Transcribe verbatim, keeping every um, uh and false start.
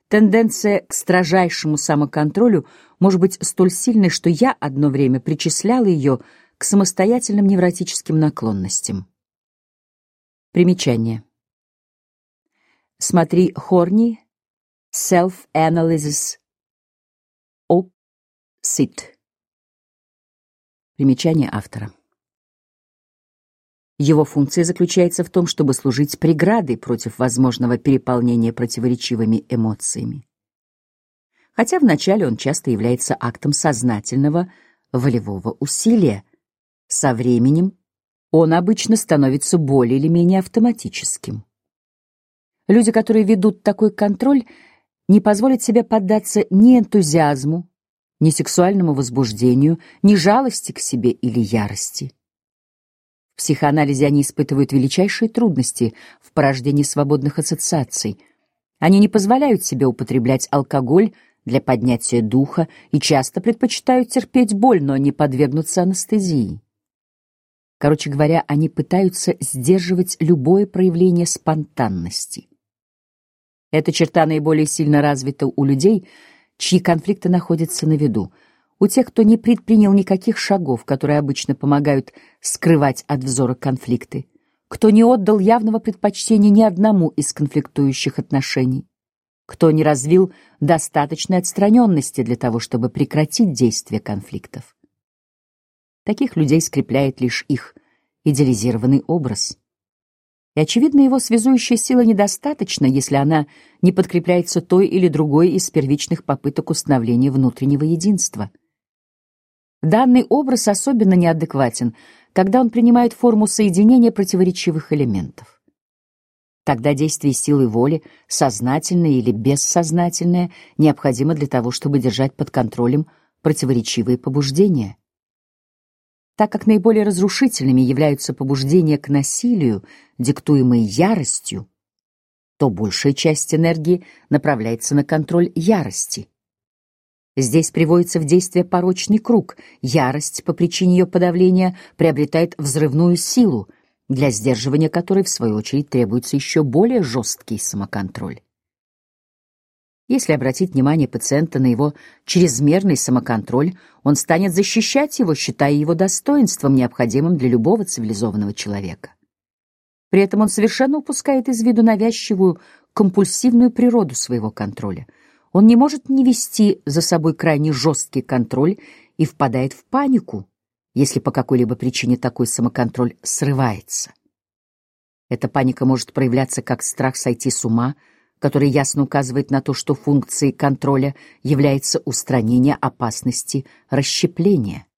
Тенденция к строжайшему самоконтролю может быть столь сильной, что я одно время причисляла ее к самостоятельным невротическим наклонностям. Примечание. Смотри Хорни, Self-Analysis of Sit. Примечание автора. Его функция заключается в том, чтобы служить преградой против возможного переполнения противоречивыми эмоциями. Хотя вначале он часто является актом сознательного волевого усилия, со временем он обычно становится более или менее автоматическим. Люди, которые ведут такой контроль, не позволят себе поддаться ни энтузиазму, ни сексуальному возбуждению, ни жалости к себе или ярости. В психоанализе они испытывают величайшие трудности в порождении свободных ассоциаций. Они не позволяют себе употреблять алкоголь для поднятия духа и часто предпочитают терпеть боль, но не подвергнуться анестезии. Короче говоря, они пытаются сдерживать любое проявление спонтанности. Эта черта наиболее сильно развита у людей, чьи конфликты находятся на виду. У тех, кто не предпринял никаких шагов, которые обычно помогают скрывать от взора конфликты, кто не отдал явного предпочтения ни одному из конфликтующих отношений, кто не развил достаточной отстраненности для того, чтобы прекратить действие конфликтов. Таких людей скрепляет лишь их идеализированный образ. И, очевидно, его связующая сила недостаточна, если она не подкрепляется той или другой из первичных попыток установления внутреннего единства. Данный образ особенно неадекватен, когда он принимает форму соединения противоречивых элементов. Тогда действие силы воли, сознательное или бессознательное, необходимо для того, чтобы держать под контролем противоречивые побуждения. Так как наиболее разрушительными являются побуждения к насилию, диктуемые яростью, то большая часть энергии направляется на контроль ярости. Здесь приводится в действие порочный круг. Ярость по причине ее подавления приобретает взрывную силу, для сдерживания которой, в свою очередь, требуется еще более жесткий самоконтроль. Если обратить внимание пациента на его чрезмерный самоконтроль, он станет защищать его, считая его достоинством, необходимым для любого цивилизованного человека. При этом он совершенно упускает из виду навязчивую, компульсивную природу своего контроля. Он не может не вести за собой крайне жесткий контроль и впадает в панику, если по какой-либо причине такой самоконтроль срывается. Эта паника может проявляться как страх сойти с ума, который ясно указывает на то, что функцией контроля является устранение опасности расщепления.